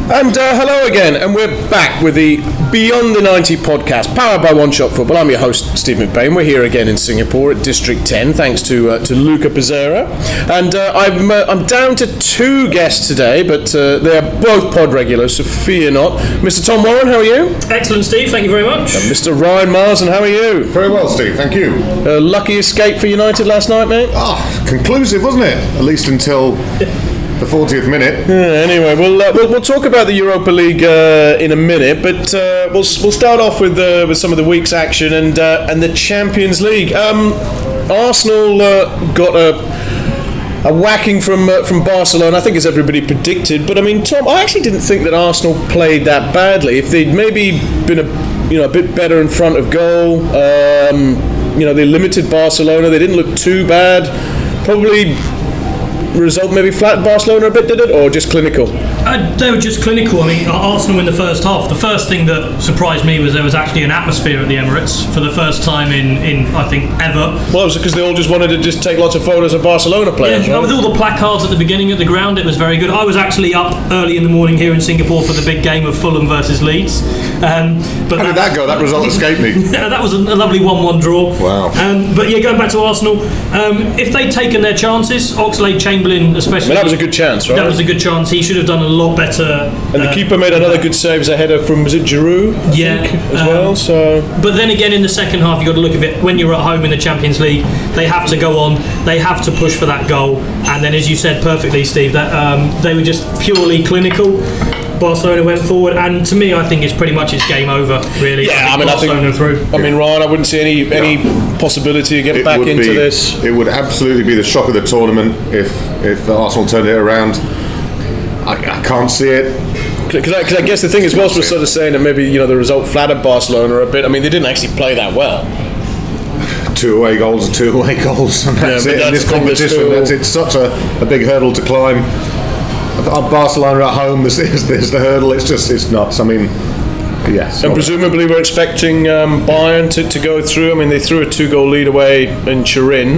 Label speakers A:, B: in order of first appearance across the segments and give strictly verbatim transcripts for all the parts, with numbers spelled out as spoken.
A: And uh, hello again, and we're back with the Beyond the ninety podcast, powered by One Shot Football. I'm your host, Steve McBain. We're here again in Singapore at District ten, thanks to uh, to Luca Pizzera. And uh, I'm uh, I'm down to two guests today, but uh, they're both pod regulars, so fear not. Mister Tom Warren, how are you?
B: Excellent, Steve. Thank you very much.
A: And Mister Ryan Marsden, how are you?
C: Very well, Steve. Thank you.
A: Uh, lucky escape for United last night, mate?
C: Ah, conclusive, wasn't it? At least until the fortieth minute.
A: Yeah, anyway, we'll, uh, we'll we'll talk about the Europa League uh, in a minute, but uh, we'll we'll start off with uh, with some of the week's action and uh, and the Champions League. Um, Arsenal uh, got a a whacking from uh, from Barcelona, I think, as everybody predicted. But I mean, Tom, I actually didn't think that Arsenal played that badly. If they'd maybe been a you know a bit better in front of goal, um, you know, they limited Barcelona. They didn't look too bad. Probably. Result maybe flattened Barcelona a bit, did it, or just clinical?
B: Uh, they were just clinical. I mean, Arsenal in the first half. The first thing that surprised me was there was actually an atmosphere at the Emirates for the first time in, in I think, ever.
A: Well, it was because they all just wanted to just take lots of photos of Barcelona players,
B: yeah,
A: right?
B: With all the placards at the beginning of the ground, it was very good. I was actually up early in the morning here in Singapore for the big game of Fulham versus Leeds. Um, but
C: How did that go? That result escaped me.
B: That was a, a lovely one one draw.
C: Wow.
B: Um, but yeah, going back to Arsenal, um, if they'd taken their chances, Oxlade-Chamberlain especially.
A: I mean, that was a good chance, right?
B: That was a good chance. He should have done a lot better.
A: And the uh, keeper made another good save as a header from, was it Giroud? I
B: yeah,
A: think, as
B: um,
A: well. So,
B: but then again, in the second half, you got to look at it. When you're at home in the Champions League, they have to go on. They have to push for that goal. And then, as you said perfectly, Steve, that um, they were just purely clinical. Barcelona went forward, and to me, I think it's pretty much it's game over. Really,
A: yeah.
B: I,
A: I mean,
B: Barcelona
A: I think.
B: Through.
A: I mean, Ryan, I wouldn't see any any
C: yeah.
A: possibility of getting
C: It
A: back
C: would
A: into
C: be,
A: this.
C: It would absolutely be the shock of the tournament if if Arsenal turned it around. I, I can't see it.
A: Because I, I guess the thing is, whilst we're sort of saying that maybe you know the result flattered Barcelona a bit. I mean, they didn't actually play that well.
C: Two away goals are two away goals, and that's
A: yeah,
C: it.
A: That's
C: in this competition, still... that's it's such a, a big hurdle to climb. Barcelona at home, there's, there's the hurdle. It's just it's nuts. I mean, yes.
A: And presumably we're expecting um, Bayern to, to go through. I mean, they threw a two-goal lead away in Turin,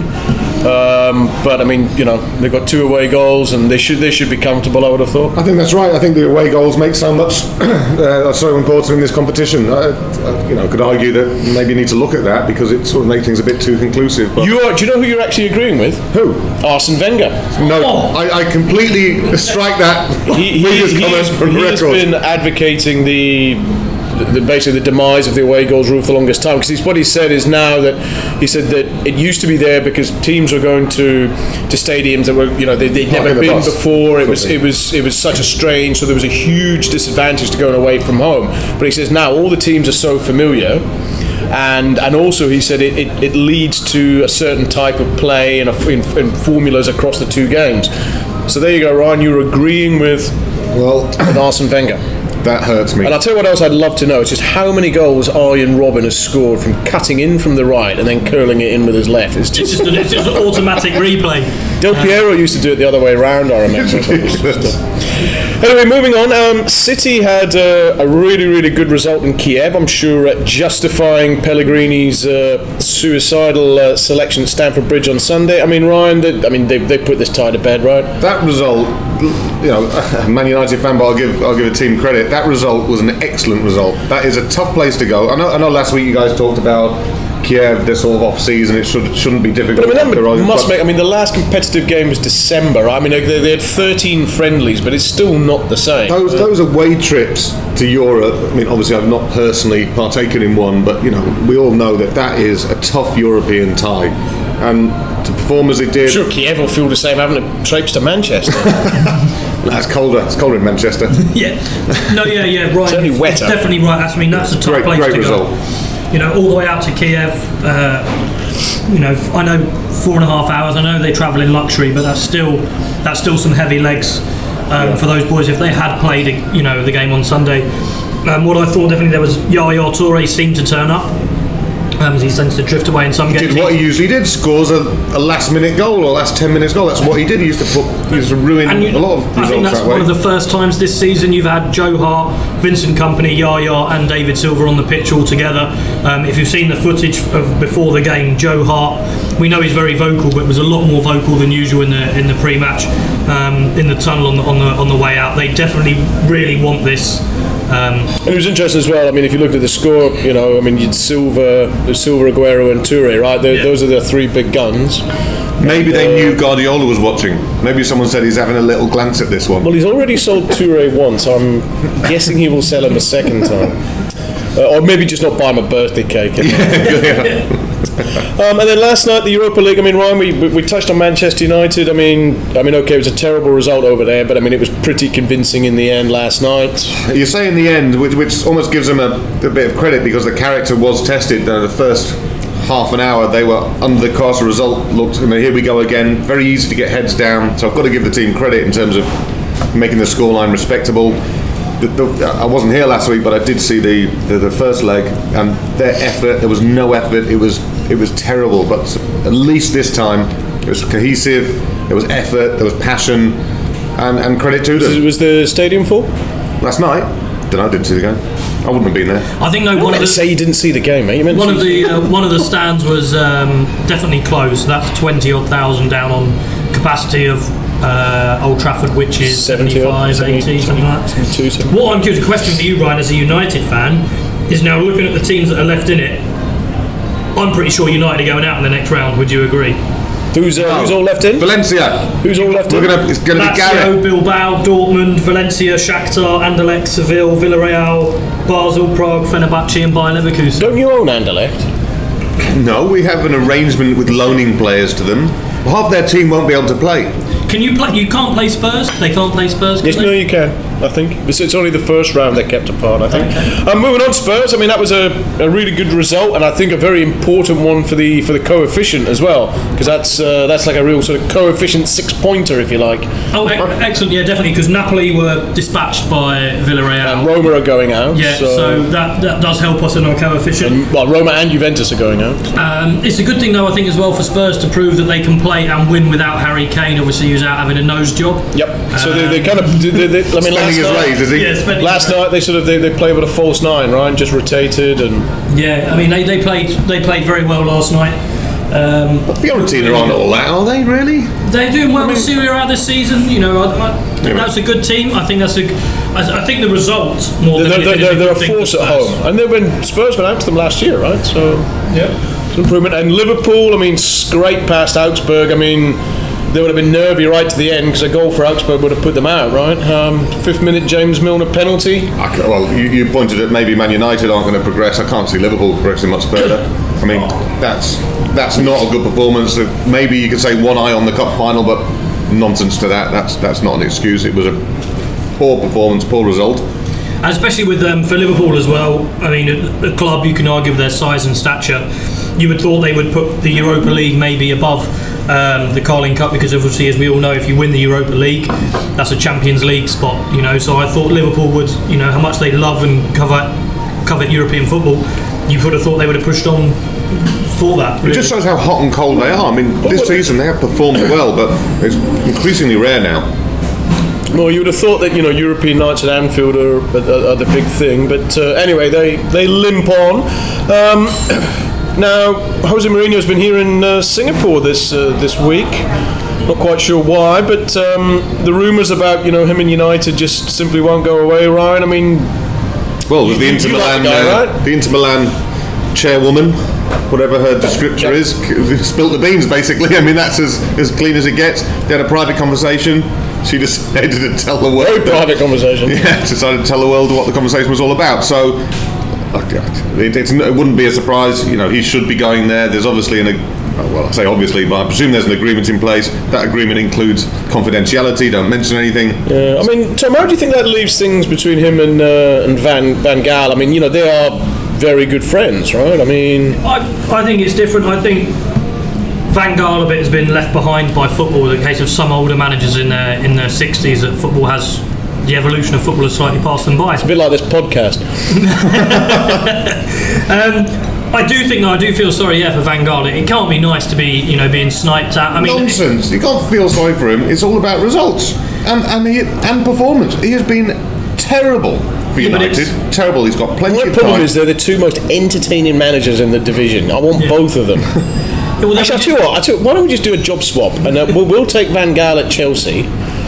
A: um, but I mean, you know, they've got two away goals, and they should they should be comfortable. I would have thought.
C: I think that's right. I think the away goals make so much uh, so important in this competition. I, I, you know, could argue that maybe you need to look at that because it sort of makes things a bit too conclusive. But
A: you are, do you know who you're actually agreeing with?
C: Who?
A: Arsene Wenger.
C: No, oh. I, I completely strike that.
A: He, he, he, has, he has been advocating the. The, basically the demise of the away goals rule for the longest time, because what he said is now that he said that it used to be there because teams were going to to stadiums that were you know they, they'd never
C: the
A: been
C: bus.
A: before. It was it was it was such a strain, so there was a huge disadvantage to going away from home. But he says now all the teams are so familiar. And and also he said it, it, it leads to a certain type of play and, a, and, and formulas across the two games. So there you go, Ryan. You're agreeing with
C: well
A: with Arsene Wenger.
C: That hurts me.
A: And I'll tell you what else I'd love to know. It's just how many goals Arjen Robben has scored from cutting in from the right and then curling it in with his left. It's just,
B: it's just, an, it's just an automatic replay.
A: Del Piero used to do it the other way around, I remember. Anyway, moving on. Um, City had uh, a really, really good result in Kiev. I'm sure uh, justifying Pellegrini's uh, suicidal uh, selection at Stamford Bridge on Sunday. I mean, Ryan, they, I mean, they, they put this tie to bed, right?
C: That result, you know, Man United fan, but I'll give I'll give a team credit. That result was an excellent result. That is a tough place to go. I know. I know. Last week you guys talked about Kiev, they're sort of off season. It should shouldn't be difficult.
A: But I mean, that must make. I mean, the last competitive game was December. I mean, they, they had thirteen friendlies, but it's still not the same.
C: Those those away trips to Europe. I mean, obviously, I've not personally partaken in one, but you know, we all know that that is a tough European tie, and to perform as it did.
A: I'm sure Kiev will feel the same having to traipse to Manchester.
C: That's colder. It's colder in Manchester.
B: yeah. No. Yeah. Yeah. Right.
A: It's only wetter.
B: It's definitely right. I mean, that's a tough
C: great,
B: place
C: great
B: to
C: result.
B: go. You know, all the way out to Kiev. Uh, you know, I know four and a half hours. I know they travel in luxury, but that's still that's still some heavy legs um, yeah. for those boys. If they had played, you know, the game on Sunday, um, what I thought definitely there was Yaya Toure seemed to turn up. Um, he tends to drift away in some
C: he
B: games.
C: Did what he usually did, scores a, a last minute goal or last ten minutes goal. That's what he did. He used to put, he used to ruin
B: you,
C: a lot of results.
B: I think that's
C: that
B: one
C: way.
B: of the first times this season you've had Joe Hart, Vincent Kompany, Yaya and David Silva on the pitch all together. Um, if you've seen the footage of before the game, Joe Hart, we know he's very vocal, but was a lot more vocal than usual in the in the pre-match. um, in the tunnel on the, on the on the way out. They definitely really want this. Um,
A: and it was interesting as well. I mean, if you looked at the score, you know, I mean, you'd Silva, Silva, Aguero, and Toure, right? Yeah. Those are the three big guns.
C: Maybe they uh, knew Guardiola was watching. Maybe someone said he's having a little glance at this one.
A: Well, he's already sold Toure once, so I'm guessing he will sell him a second time. Uh, or maybe just not buy him a birthday cake.
C: yeah.
A: um, and then last night, the Europa League. I mean, Ryan, we, we touched on Manchester United. I mean, I mean, okay, it was a terrible result over there, but I mean, it was pretty convincing in the end last night.
C: You say in the end, which, which almost gives them a, a bit of credit because the character was tested. Uh, the first half an hour, they were under the course. The result looked, I mean, here we go again. Very easy to get heads down. So I've got to give the team credit in terms of making the scoreline respectable. The, the, I wasn't here last week, but I did see the, the, the first leg, and their effort. There was no effort. It was it was terrible. But at least this time, it was cohesive. There was effort. There was passion, and, and credit to them.
A: Was the stadium full
C: last night? Then I didn't see the game. I wouldn't have been there.
B: I think no. One of the
A: say you didn't see the game, mate. You
B: one of the uh, one of the stands was um, definitely closed. That's twenty odd thousand down on capacity of. Uh, Old Trafford, which is seventy-five, eighty, something like that. What I'm curious, a question for you, Ryan, as a United fan, is now looking at the teams that are left in it. I'm pretty sure United are going out in the next round. Would you agree?
A: Who's, uh, oh. who's all left in?
C: Valencia.
A: Who's all left
C: We're
A: in?
C: Gonna, it's going to be
B: Lazio, Bilbao, Dortmund, Valencia, Shakhtar, Anderlecht, Seville, Villarreal, Basel, Prague, Fenerbahce, and Bayer Leverkusen.
A: Don't you own Anderlecht?
C: No, we have an arrangement with loaning players to them. Half their team won't be able to play.
B: Can you play? You can't play Spurs. They can't play Spurs.
A: Yes,
B: they?
A: no, you can. I think it's, it's only the first round they kept apart. I think. Okay. Um, moving on, Spurs. I mean, that was a, a really good result, and I think a very important one for the for the coefficient as well, because that's uh, that's like a real sort of coefficient six pointer, if you like.
B: Oh, excellent! Yeah, definitely. Because Napoli were dispatched by Villarreal.
A: And Roma are going out.
B: Yeah, so, so that that does help us in our coefficient.
A: And, well, Roma and Juventus are going out.
B: Um, it's a good thing, though, I think, as well for Spurs to prove that they can play and win without Harry Kane. Obviously, who's out having a nose job.
A: Yep. So um, they, they kind of. They, they, I mean, last
C: his
A: night,
C: raise, is he?
B: Yeah,
A: last night they sort of they, they played with a false nine, right? Just rotated and.
B: Yeah, I mean they, they played they played very well last night. Um,
C: but Fiorentina aren't all that, are they? Really?
B: They're doing well with Serie A this season. You know, I, I, yeah. that's a good team. I think that's a. I, I think the result more than
A: they're,
B: anything.
A: They're, they're a force at home, and they when Spurs went out to them last year, right? So
B: yeah,
A: it's an improvement. And Liverpool, I mean, scraped past Augsburg. I mean. They would have been nervy right to the end because a goal for Augsburg would have put them out, right? Um, fifth minute James Milner penalty.
C: I, well, you, you pointed at maybe Man United aren't going to progress. I can't see Liverpool progressing much further. I mean, that's that's not a good performance. Maybe you could say one eye on the cup final, but nonsense to that. That's that's not an excuse. It was a poor performance, poor result.
B: And especially with um, for Liverpool as well. I mean, a, a club you can argue with their size and stature. You would thought they would put the Europa League maybe above um, the Carling Cup because obviously, as we all know, if you win the Europa League, that's a Champions League spot. You know, so I thought Liverpool would, you know, how much they love and covet covet European football. You would have thought they would have pushed on for that. Really.
C: It just shows how hot and cold they are. I mean, this season they have performed well, but it's increasingly rare now.
A: Well, you would have thought that, you know, European nights at Anfield are, are, are the big thing, but uh, anyway, they, they limp on. Um, now, Jose Mourinho's been here in uh, Singapore this uh, this week. Not quite sure why, but um, the rumours about, you know, him and United just simply won't go away, Ryan. I mean,
C: well, with the Inter Milan, like the, guy, uh, right? the Inter Milan chairwoman, whatever her descriptor yep. is, spilt the beans basically. I mean, that's as as clean as it gets. They had a private conversation. She decided to tell the world.
A: Very private conversation.
C: Yeah, decided to tell the world what the conversation was all about. So, it, it's, it wouldn't be a surprise. You know, he should be going there. There's obviously an. Well, I say obviously, but I presume there's an agreement in place. That agreement includes confidentiality. Don't mention anything.
A: Yeah, I mean, Tom, how do you think that leaves things between him and uh, and Van Van Gaal? I mean, you know, they are very good friends, right? I mean,
B: I I think it's different. I think Van Gaal a bit has been left behind by football. In the case of some older managers in their in their sixties, that football has the evolution of football has slightly passed them by.
A: It's a bit like this podcast.
B: um, I do think, though, I do feel sorry, yeah, for Van Gaal. It can't be nice to be, you know, being sniped at. I mean,
C: nonsense. You can't feel sorry for him. It's all about results and and he, and performance. He has been terrible for yeah, United. Terrible. He's got plenty
A: of time.
C: My
A: problem is they're the two most entertaining managers in the division. I want yeah. both of them. Yeah, well, Actually, I'll tell you what. I'll tell you, why don't we just do a job swap and uh, we'll, we'll take Van Gaal at Chelsea.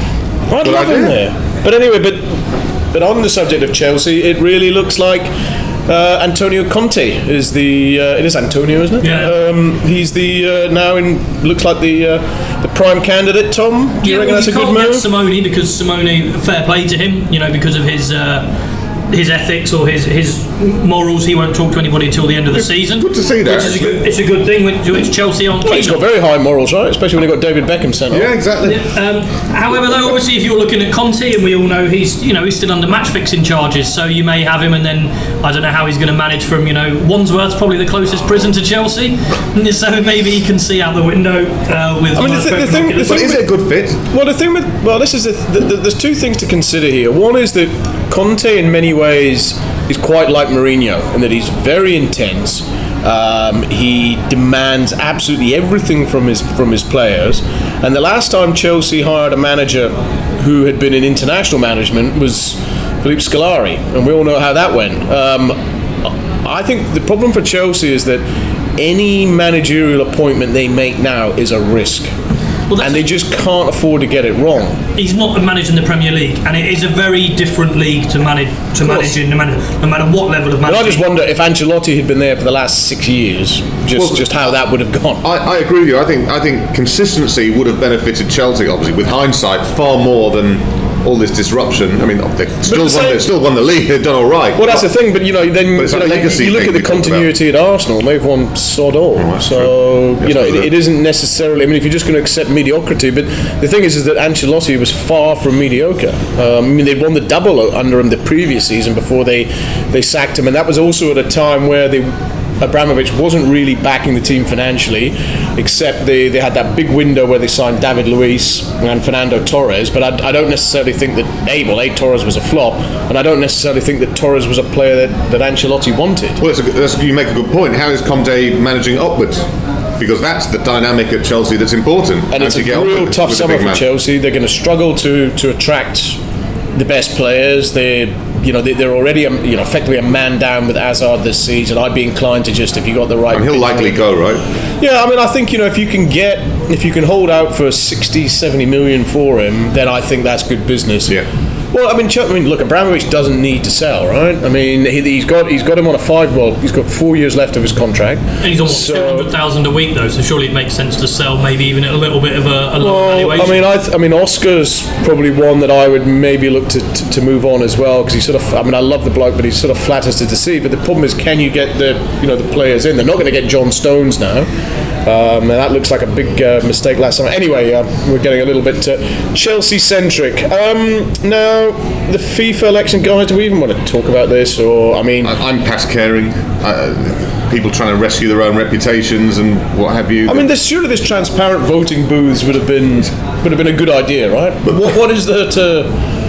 A: I'd
C: Good
A: love him
C: idea.
A: there. But anyway, but but on the subject of Chelsea, it really looks like uh, Antonio Conte is the. Uh, it is Antonio, isn't it?
B: Yeah.
A: Um, he's the uh, now in looks like the uh, the prime candidate. Tom, do you
B: Yeah,
A: reckon
B: well,
A: that's a
B: you
A: good
B: can't get
A: move?
B: Simone because Simone, fair play to him, you know, because of his uh, his ethics or his his morals. He won't talk to anybody until the end of the season.
C: Good to see that.
B: Which is a good, it's a good thing which, which Chelsea aren't
A: Well, he's
B: keen
A: got
B: on.
A: very high morals, right? Especially when he got David Beckham sent off.
C: Yeah, exactly.
B: Um, however, though, obviously, if you're looking at Conte, and we all know he's, you know, he's still under match fixing charges, so you may have him, and then I don't know how he's going to manage from, you know, Wandsworth's probably the closest prison to Chelsea, so maybe he can see out the window uh, with.
A: I mean, the, thi- the thing, the
C: But
A: thing
C: is
A: with-
C: it a good fit?
A: Well, the thing with well, this is the, the, the, there's two things to consider here. One is that Conte, in many ways, is quite like Mourinho in that he's very intense. Um, he demands absolutely everything from his from his players. And the last time Chelsea hired a manager who had been in international management was Philippe Scolari, and we all know how that went. Um, I think the problem for Chelsea is that any managerial appointment they make now is a risk.
B: Well, that's
A: And they just can't afford to get it wrong.
B: he's not managing the Premier League, and it is a very different league to manage to
A: course.
B: managing, no matter no matter what level of
A: But
B: management.
A: I just wonder if Ancelotti had been there for the last six years, just
C: Well,
A: just how that would have gone.
C: I, I agree with you. I think I think consistency would have benefited Chelsea, obviously, with hindsight, far more than all this disruption. I mean, they've still
A: the
C: won,
A: same-
C: they've still won the league. They've done all right.
A: Well, that's the thing, but you know, then
C: But it's
A: you,
C: a
A: know, you-
C: legacy
A: you look
C: thing
A: at the
C: we talk
A: continuity at Arsenal, they've won sod all.
C: that's
A: so,
C: true.
A: you know,
C: Yes,
A: it, it isn't necessarily, I mean, if you're just going to accept mediocrity, but the thing is, is that Ancelotti was far from mediocre. Um, I mean, they won the double under him the previous season before they, they sacked him, and that was also at a time where they Abramovich wasn't really backing the team financially, except they, they had that big window where they signed David Luiz and Fernando Torres. But I, I don't necessarily think that A, well, A, Torres was a flop, and I don't necessarily think that Torres was a player that, that Ancelotti wanted.
C: Well, it's a, that's, you make a good point. How is Conte managing upwards? Because that's the dynamic at Chelsea that's important.
A: And it's
C: to
A: a
C: get
A: real
C: upwards
A: tough
C: with a
A: summer
C: big
A: for
C: man.
A: Chelsea. They're going to struggle to, to attract the best players. They, you know, they, they're already, a, you know, effectively a man down with Hazard this season. I'd be inclined to just, if you got the right,
C: And he'll
A: bid-
C: likely go, right?
A: Yeah, I mean, I think, you know, if you can get, if you can hold out for sixty, seventy million for him, then I think that's good business.
C: Yeah.
A: Well, I mean, Ch- I mean, look, Abramovich doesn't need to sell, right? I mean, he, he's got he's got him on a five. Well, he's got four years left of his contract.
B: and he's on what,
A: So-
B: two hundred thousand a week though, so surely it makes sense to sell, maybe even at a little bit of a, a lower
A: Well,
B: valuation.
A: I mean, I, th- I mean, Oscar's probably one that I would maybe look to, to, to move on as well because he sort of. I mean, I love the bloke, but he sort of flatters to deceive. But the problem is, can you get the you know the players in? They're not going to get John Stones now. Um, and that looks like a big uh, mistake last summer. Anyway, uh, we're getting a little bit uh, Chelsea-centric. Um, now, the FIFA election, guys, do we even want to talk about this? Or, I mean...
C: I, I'm past caring. Uh, people trying to rescue their own reputations and what have you.
A: I mean, this, surely this transparent voting booths would have been would have been a good idea, right? But what, what is there to...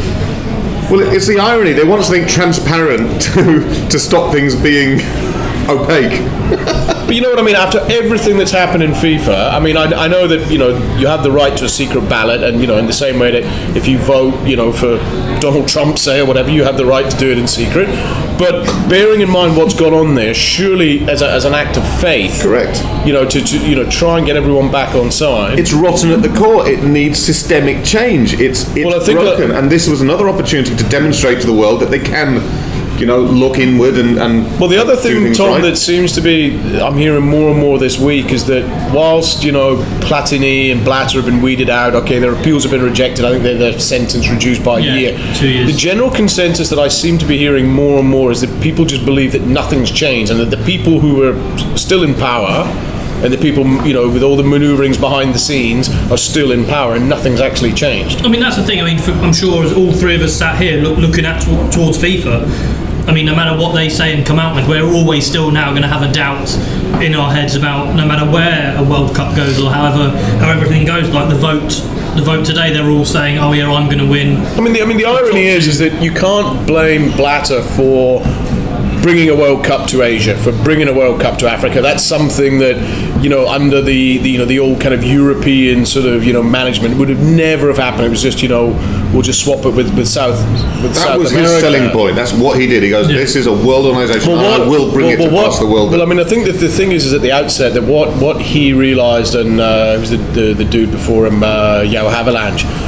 C: Well, it's the irony. They want something transparent to, to stop things being opaque.
A: But you know what I mean? After everything that's happened in FIFA, I mean, I, I know that, you know, you have the right to a secret ballot, and, you know, in the same way that if you vote, you know, for Donald Trump, say, or whatever, you have the right to do it in secret. But bearing in mind what's gone on there, surely as, a, as an act of faith,
C: Correct.
A: you know, to, to you know try and get everyone back on side.
C: It's rotten at the core. It needs systemic change. It's it's
A: Well, I think
C: broken,
A: that-
C: and this was another opportunity to demonstrate to the world that they can, you know, look inward and. and
A: Well, the other
C: do
A: thing,
C: things
A: Tom,
C: right.
A: that seems to be, I'm hearing more and more this week, is that whilst, you know, Platini and Blatter have been weeded out, okay, their appeals have been rejected, I think their, their sentence reduced by
B: Yeah,
A: a year.
B: two years.
A: The general consensus that I seem to be hearing more and more is that people just believe that nothing's changed, and that the people who are still in power and the people, you know, with all the manoeuvrings behind the scenes are still in power and nothing's actually changed.
B: I mean, that's the thing. I mean, for, I'm sure as all three of us sat here look, looking at t- towards FIFA, I mean, no matter what they say and come out with, we're always still now going to have a doubt in our heads about no matter where a World Cup goes or however how everything goes. Like the vote, the vote today, they're all saying, "Oh yeah, I'm going to win."
A: I mean, the, I mean, the irony is, is that you can't blame Blatter for bringing a World Cup to Asia, for bringing a World Cup to Africa. That's something that, you know, under the, the you know the old kind of European sort of you know management would have never have happened. It was just you know we'll just swap it with, with South with
C: That
A: South
C: was
A: America.
C: his selling point. That's what he did. He goes, "This is a world organisation. and I will bring
A: well,
C: it
A: well, what-
C: across the world."
A: Well, I mean, I think that the thing is, is at the outset that what, what he realised, and uh, it was the, the the dude before him, uh, Yao Havilange,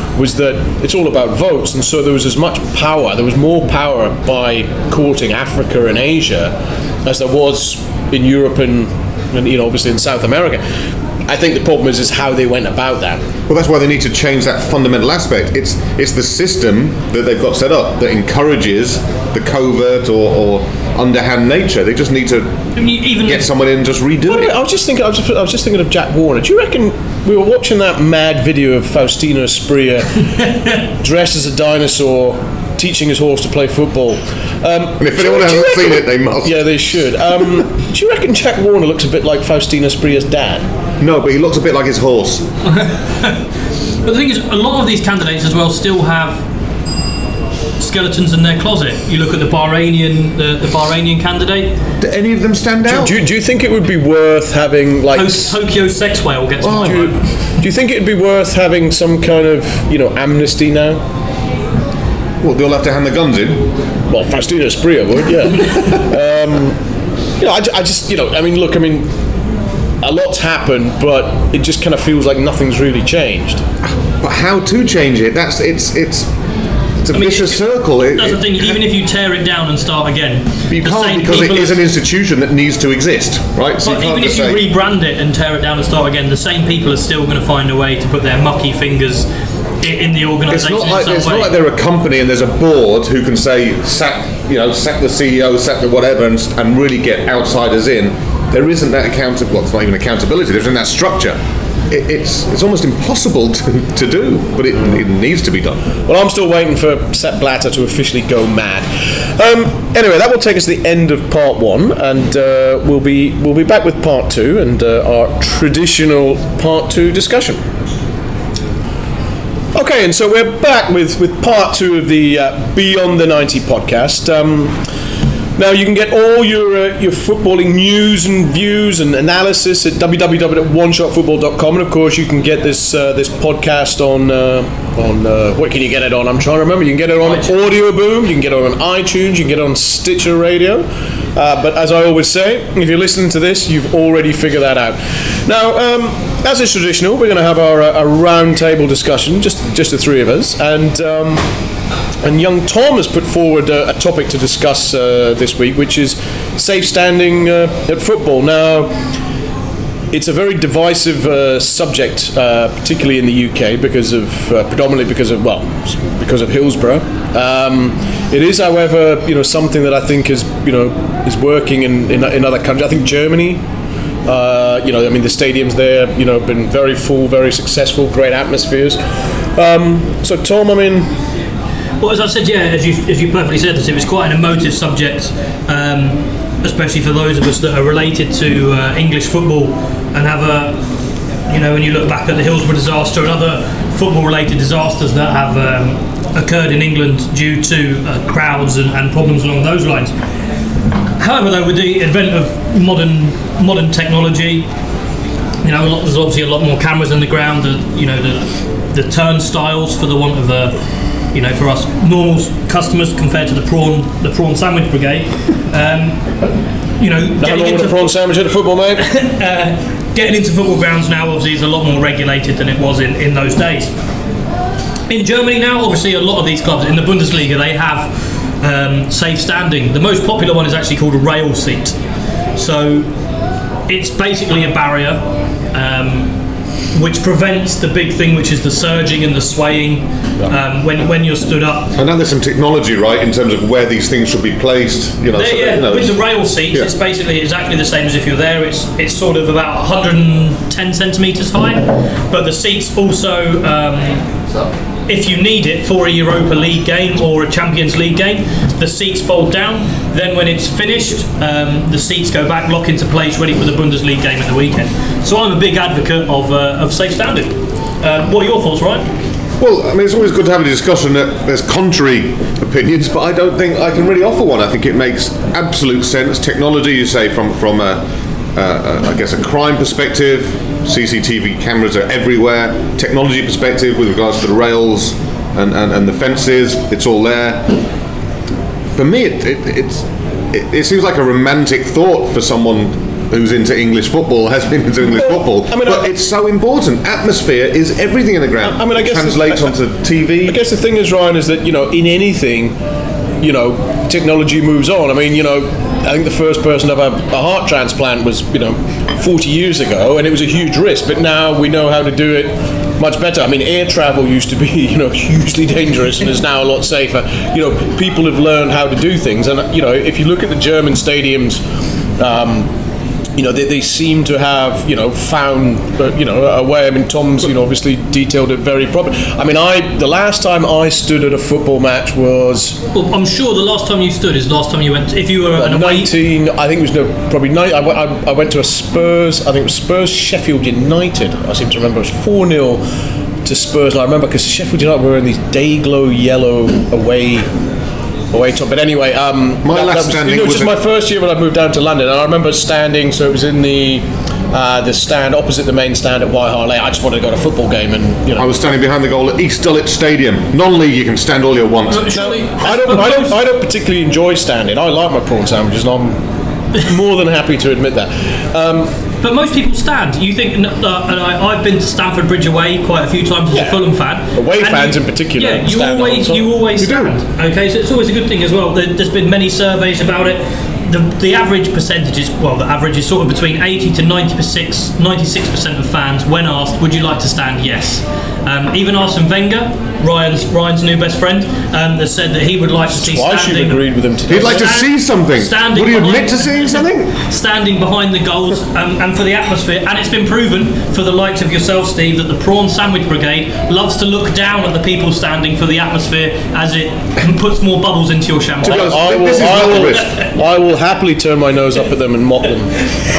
A: was that it's all about votes, and so there was as much power, there was more power by courting Africa and Asia as there was in Europe and, and you know, obviously in South America. I think the problem is is how they went about that.
C: Well, that's why they need to change that fundamental aspect. It's it's the system that they've got set up that encourages the covert or, or underhand nature. They just need to
B: I mean, even
C: get someone in and just redo
A: Well,
C: it.
A: I was just thinking. I was just, I was just thinking of Jack Warner. Do you reckon we were watching that mad video of Faustino Asprilla dressed as a dinosaur, teaching his horse to play football? Um,
C: And if
A: do you-
C: anyone
A: do you
C: hasn't seen
A: reckon-
C: it, they must.
A: Yeah, they should. Um, do you reckon Jack Warner looks a bit like Faustino Asprilla's dad?
C: No, but he looks a bit like his horse.
B: But the thing is, a lot of these candidates as well still have skeletons in their closet. You look at the Bahrainian, the, the Bahrainian candidate.
C: Do any of them stand out?
A: Do you, do you think it would be worth having like?
B: To- Tokyo sex whale gets
C: Oh,
B: my
A: do, you,
B: vote.
A: do you think it would be worth having some kind of you know amnesty now?
C: Well, they'll have to hand the guns in.
A: Well, Faustino Asprilla would, yeah. um, you know, I, ju- I just, you know, I mean, look, I mean, a lot's happened, but it just kind of feels like nothing's really changed.
C: But how to change it? That's it's it's it's a
B: I mean,
C: vicious
B: it-
C: circle. It,
B: That's the
C: it-
B: thing. Even if you tear it down and start again,
C: you
B: the
C: can't
B: same
C: because it
B: people
C: is
B: are-
C: an institution that needs to exist, right? So
B: But
C: you can't
B: even if
C: just
B: you
C: say,
B: rebrand it and tear it down and start again, the same people are still going to find a way to put their mucky fingers i- in the
C: It's
B: organisation
C: not like
B: in
C: it's
B: some
C: not
B: way.
C: like they're a company and there's a board who can say sack, you know, sack the C E O, sack the whatever, and, and really get outsiders in. There isn't that accountability. Well, it's not even accountability. There isn't that structure. It, it's it's almost impossible to, to do, but it, it needs to be done.
A: Well, I'm still waiting for Sepp Blatter to officially go mad. Um, anyway, that will take us to the end of part one, and uh, we'll be we'll be back with part two and uh, our traditional part two discussion. Okay, and so we're back with, with part two of the uh, Beyond the ninety podcast. Um, now you can get all your uh, your footballing news and views and analysis at w w w dot one shot football dot com, and of course you can get this uh, this podcast on uh, on uh, what can you get it on? I'm trying to remember. You can get it on Audio Boom, you can get it on iTunes, you can get it on Stitcher Radio. Uh, but as I always say, if you're listening to this, you've already figured that out. Now, um, as is traditional, we're going to have our uh, a round table discussion, just just the three of us, and um, and young Tom has put forward a, a topic to discuss uh, this week, which is safe standing uh, at football. Now, it's a very divisive uh, subject, uh, particularly in the U K, because of uh, predominantly because of well, because of Hillsborough. Um, it is, however, you know, something that I think is you know is working in in, in other countries. I think Germany. Uh, you know, I mean, the stadiums there, you know, have been very full, very successful, great atmospheres. Um, so, Tom, I mean.
B: Well, as I said, yeah, as you as you perfectly said, this it was quite an emotive subject, um, especially for those of us that are related to uh, English football and have a, you know, when you look back at the Hillsborough disaster and other football-related disasters that have um, occurred in England due to uh, crowds and, and problems along those lines. However, though, with the advent of modern modern technology, you know, a lot, there's obviously a lot more cameras in the ground. The, you know, the the turnstiles, for the want of a, you know, for us normal customers compared to the prawn the prawn sandwich brigade. Um, you know,
A: How
B: getting
A: long
B: into
A: a prawn sandwich at a football, mate?
B: uh, getting into football grounds now obviously is a lot more regulated than it was in, in those days. In Germany now, obviously, a lot of these clubs in the Bundesliga, they have um, safe standing. The most popular one is actually called a rail seat. So it's basically a barrier um, which prevents the big thing, which is the surging and the swaying um, when when you're stood up.
C: I know there's some technology, right, in terms of where these things should be placed. You know,
B: There,
C: so that,
B: yeah,
C: you know,
B: with
C: it's-
B: the rail seats,
C: yeah.
B: it's basically exactly the same as if you're there. It's it's sort of about one hundred ten centimetres high, but the seats also, um, if you need it for a Europa League game or a Champions League game, the seats fold down. Then when it's finished, um, the seats go back, lock into place, ready for the Bundesliga game at the weekend. So I'm a big advocate of uh, of safe standing. Uh, what are your thoughts, Ryan?
C: Well, I mean, it's always good to have a discussion that there's contrary opinions, but I don't think I can really offer one. I think it makes absolute sense. Technology, you say, from from a, a, a I guess, a crime perspective, C C T V cameras are everywhere. Technology perspective, with regards to the rails and, and, and the fences, it's all there. For me, it, it, it's, it, it seems like a romantic thought for someone who's into English football has been into English
A: Well,
C: football.
A: I mean,
C: but
A: I-
C: it's so important. Atmosphere is everything in the ground.
A: I mean, I guess
C: it translates
A: the,
C: onto T V.
A: I guess the thing is, Ryan, is that, you know, in anything, you know, technology moves on. I mean, you know, I think the first person to have a, a heart transplant was, you know, forty years ago, and it was a huge risk. But now we know how to do it much better. I mean, air travel used to be, you know, hugely dangerous, and is now a lot safer. You know, people have learned how to do things, and you know, if you look at the German stadiums. Um, You know, they, they seem to have, you know, found, uh, you know, a way. I mean, Tom's, you know, obviously detailed it very properly. I mean, I the last time I stood at a football match was
B: Well, I'm sure the last time you stood is the last time you went. If you were at an away,
A: nineteen. I think it was no, probably nine. I, went- I, I went to a Spurs. I think it was Spurs Sheffield United. I seem to remember it was four nil to Spurs. And I remember because Sheffield United were in these day glow yellow away. Away top. But anyway, um,
C: My
A: that,
C: last
A: that was,
C: standing
A: you know, it was
C: was
A: just
C: a-
A: my first year when I moved down to London, and I remember standing. So it was in the uh, the stand opposite the main stand at Whitehall Lane. I just wanted to go to a football game, and you know.
C: I was standing behind the goal at East Dulwich Stadium. Non-league, you can stand all you want.
B: surely,
A: I don't, I don't, I don't particularly enjoy standing. I like my prawn sandwiches, and I'm more than happy to admit that. Um,
B: But most people stand. You think? Uh, and I, I've been to Stamford Bridge away quite a few times as
A: Yeah.
B: a Fulham fan.
A: Away
B: And
A: fans
B: you-
A: in particular
B: Yeah, you
A: stand all
B: always
A: the time.
B: you always
C: You do.
B: stand. Okay, so it's always a good thing as well. There, there's been many surveys about it. The, the average percentage is well, the average is sort of between eighty to ninety-six, ninety-six percent of fans, when asked, "Would you like to stand?" Yes. Um, even Arsene Wenger, Ryan's Ryan's new best friend, um, has said that he would like to see
A: Twice you've
B: standing.
A: agreed with him today.
C: He'd like to
B: Stand-
C: see something.
B: standing
C: Would he admit
B: behind-
C: to seeing something?
B: Standing behind the goals um, and for the atmosphere, and it's been proven for the likes of yourself, Steve, that the Prawn Sandwich Brigade loves to look down at the people standing for the atmosphere as it puts more bubbles into your champagne.
C: be honest,
A: I will,
C: This is
A: I,
C: not the
A: will,
C: risk.
A: I will happily turn my nose up at them and mock them.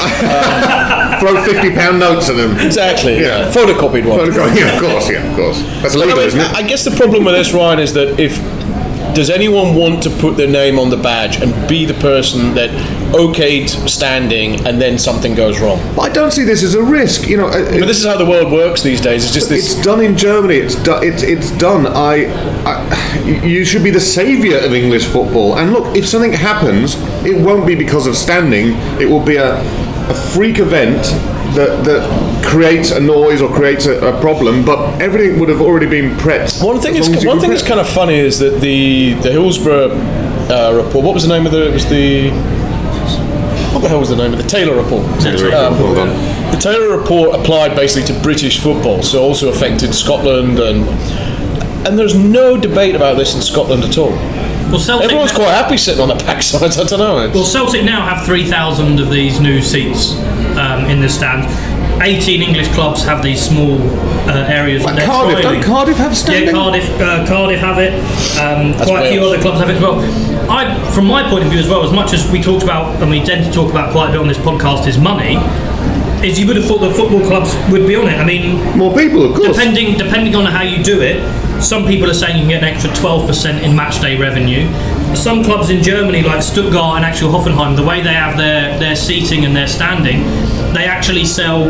C: Throw fifty pound notes at them.
A: Exactly.
C: Yeah.
A: Photocopied one.
C: Yeah, of course, yeah, of course. That's
A: I,
C: legal,
A: mean,
C: isn't it?
A: I guess the problem with this, Ryan, is that if does anyone want to put their name on the badge and be the person that okayed standing and then something goes wrong?
C: But I don't see this as a risk. You know, uh,
A: But this is how the world works these days. It's just this.
C: it's done in Germany. It's done. It's it's done. I, I, you should be the saviour of English football. And look, if something happens, it won't be because of standing. It will be a, a freak event that that creates a noise or creates a, a problem. But everything would have already been prepped.
A: One thing
C: as
A: is
C: long as you
A: one
C: can
A: thing
C: prep.
A: that's kind of funny is that the the Hillsborough uh, report. What was the name of the? It was the. What the hell was the name of the Taylor report?
C: Taylor report,
A: Um,
C: well done.
A: The Taylor report applied basically to British football, so also affected Scotland, and and there's no debate about this in Scotland at all.
B: Well, Celtic
A: Everyone's
B: now,
A: quite happy sitting on the backsides. I don't know. It's-
B: well, Celtic now have three thousand of these new seats um, in the stand. eighteen English clubs have these small uh, areas.
C: Like
B: that they're
C: Cardiff,
B: trialling.
C: don't Cardiff have standing?
B: Yeah, Cardiff, uh, Cardiff have it. Um, quite a few
A: Wales.
B: other clubs have it as well. I, from my point of view as well, as much as we talked about, and we tend to talk about quite a bit on this podcast, is money. Is you would have thought the football clubs would be on it. I mean,
C: More people, of course.
B: depending depending on how you do it, some people are saying you can get an extra twelve percent in match day revenue. Some clubs in Germany, like Stuttgart and actual Hoffenheim, the way they have their, their seating and their standing, they actually sell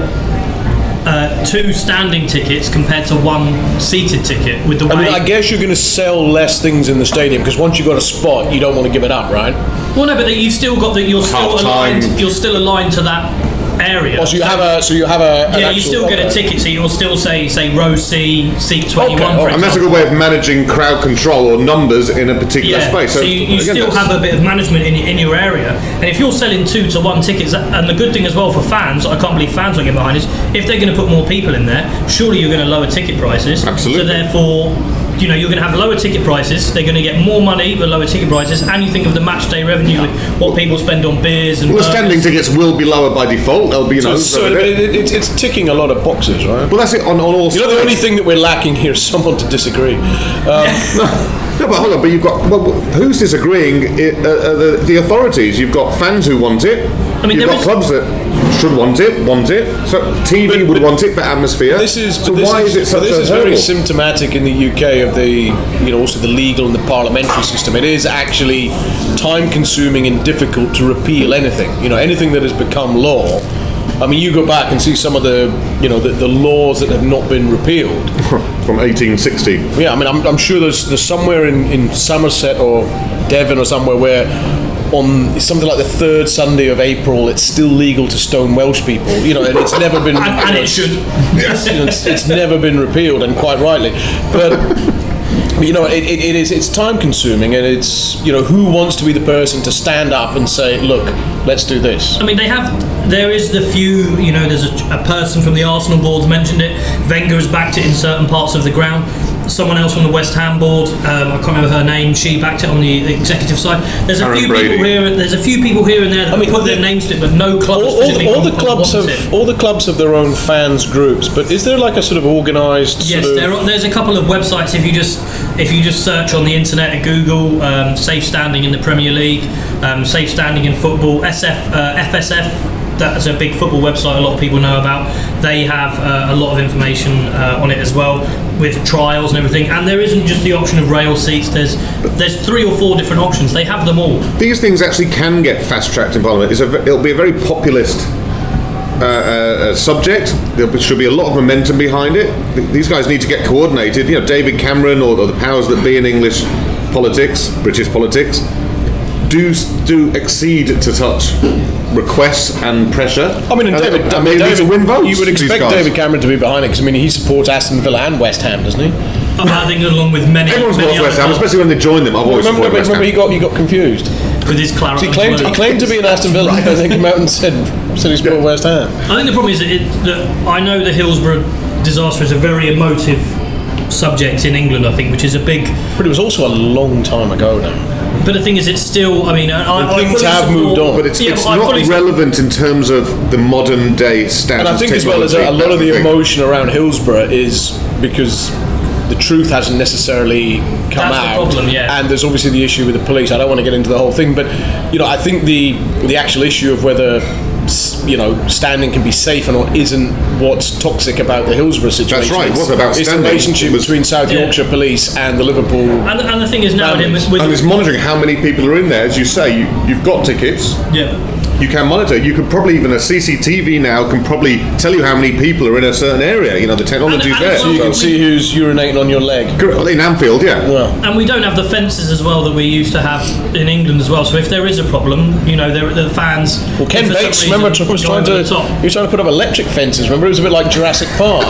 B: uh, two standing tickets compared to one seated ticket. With the way,
A: I mean, I guess you're going to sell less things in the stadium because once you've got a spot, you don't want to give it up, right?
B: well, no, but you've still got that. You're still
C: Half-time.
B: aligned. You're still aligned to that area.
A: Oh, so you have a, so you have a. an
B: yeah, you
A: actual-
B: still get a
A: okay.
B: ticket, so you'll still say say row C, seat twenty-one.
A: Okay,
B: for
A: alright.
C: And that's a good way of managing crowd control or numbers in a particular
B: Yeah,
C: space.
B: so, you, you
C: again,
B: still
C: that's-
B: have a bit of management in, in your area. And if you're selling two to one tickets, and the good thing as well for fans, I can't believe fans don't get behind, is if they're going to put more people in there, surely you're going to lower ticket prices.
C: Absolutely.
B: So therefore, you know, you're going to have lower ticket prices, they're going to get more money with lower ticket prices, and you think of the match day revenue with what people spend on beers and
C: Well, the
B: burgers.
C: standing tickets will be lower by default. They'll be, you know.
A: So, so it, it, it's- it's ticking a lot of boxes, right?
C: well, that's it on, on all
A: You know, the
C: sides.
A: only thing that we're lacking here is someone to disagree.
C: No, but hold on. But you've got well, who's disagreeing? It, uh, uh, the, the authorities. You've got fans who want it.
B: I mean,
C: you've
B: there
C: got
B: is-
C: clubs that should want it, want it. So T V
A: But-
C: would
A: but
C: want it for atmosphere.
A: This is
C: so
A: but this
C: why is, it
A: but
C: such
A: this
C: a
A: is
C: hurdle?
A: very symptomatic in the U K of the, you know, also the legal and the parliamentary system. It is actually time consuming and difficult to repeal anything. You know, anything that has become law I mean, you go back and see some of the, you know, the, the laws that have not been repealed
C: from eighteen sixty.
A: Yeah, I mean, I'm, I'm sure there's there's somewhere in, in Somerset or Devon or somewhere where on something like the third Sunday of April, it's still legal to stone Welsh people. You know, and it's never been.
B: and, and it should.
A: It's, you know, it's, it's never been repealed, and quite rightly, but. You know, it, it, it is. It's time consuming, and it's, you know, who wants to be the person to stand up and say, "Look, let's do this."
B: I mean, they have. There is the few. You know, there's a, a person from the Arsenal board's mentioned it. Wenger has backed it in certain parts of the ground. Someone else from the West Ham board, um, I can't remember her name. She backed it on the executive side. There's a
C: Aaron
B: few
C: Brady.
B: people here. There's a few people here and there that
A: I mean,
B: put their
A: the-
B: names to it, but no club.
A: All, all,
B: specifically
A: the, all the
B: want-
A: clubs
B: wants
A: have
B: it.
A: all the clubs have their own fans groups, but is there like a sort of organised?
B: Yes,
A: sort of,
B: there are, there's a couple of websites. If you just if you just search on the internet at Google, um, safe standing in the Premier League, um, safe standing in football, S F, uh, F S F. That's a big football website a lot of people know about. They have uh, a lot of information uh, on it as well, with trials and everything. And there isn't just the option of rail seats. There's there's three or four different options. They have them all.
C: These things actually can get fast-tracked in Parliament. It's a, it'll be a very populist uh, uh, subject. There should be a lot of momentum behind it. These guys need to get coordinated. You know, David Cameron or, or the powers that be in English politics, British politics, do do exceed to touch requests and pressure.
A: I mean, and
C: And-
A: David,
C: and
A: I
C: they
A: mean,
C: need to
A: David
C: win votes,
A: you would
C: these
A: expect
C: guys.
A: David Cameron to be behind it because I mean he supports Aston Villa and West Ham, doesn't he?
B: I think along with many,
C: Everyone's
B: many
C: got West
B: other
C: Ham,
B: clubs,
C: especially when they join them. I've always
A: remember,
C: supported West
A: remember he
C: Ham.
A: got he got confused.
B: with his claret.
A: He claimed he claimed to be an Aston Villa and then came out and said said he supported West Ham.
B: I think the problem is that, it, that I know the Hillsborough disaster is a very emotive subject in England, I think, which is a big.
A: But it was also a long time ago now.
B: But the thing is, it's still. I mean, I, I
A: things
B: fully
A: have
B: support-
A: moved on.
C: But it's,
B: Yeah,
C: it's
B: but I
C: not
B: fully-
C: relevant in terms of the modern day standards.
A: And I think as well as a, a lot of the emotion around Hillsborough is because the truth hasn't necessarily come
B: That's the
A: out.
B: problem, yeah.
A: And there's obviously the issue with the police. I don't want to get into the whole thing, but you know, I think the the actual issue of whether s- you know standing can be safe or not isn't what's toxic about the Hillsborough situation.
C: right, it
A: It's-
C: wasn't about
A: It's the
C: standing.
A: relationship
C: It was-
A: between South
B: Yeah.
A: Yorkshire Police and the Liverpool.
B: And, and the thing is now
A: Families.
B: with, with
C: And it's monitoring how many people are in there. As you say, you, you've got tickets.
B: yeah.
C: You can monitor. You could probably even a C C T V now can probably tell you how many people are in a certain area. You know, the technology's
B: And- and
C: there.
B: as well,
A: You can
B: we-
A: see who's urinating on your leg.
C: Well, in Anfield, yeah.
A: Well,
B: And we don't have the fences as well that we used to have in England as well. So if there is a problem, you know, there the fans.
A: well Ken
B: if for some
A: Bates,
B: reason
A: remember, was
B: go
A: trying
B: over
A: to
B: the top.
A: he was trying to put up electric fences. Remember, it was a bit like Jurassic Park.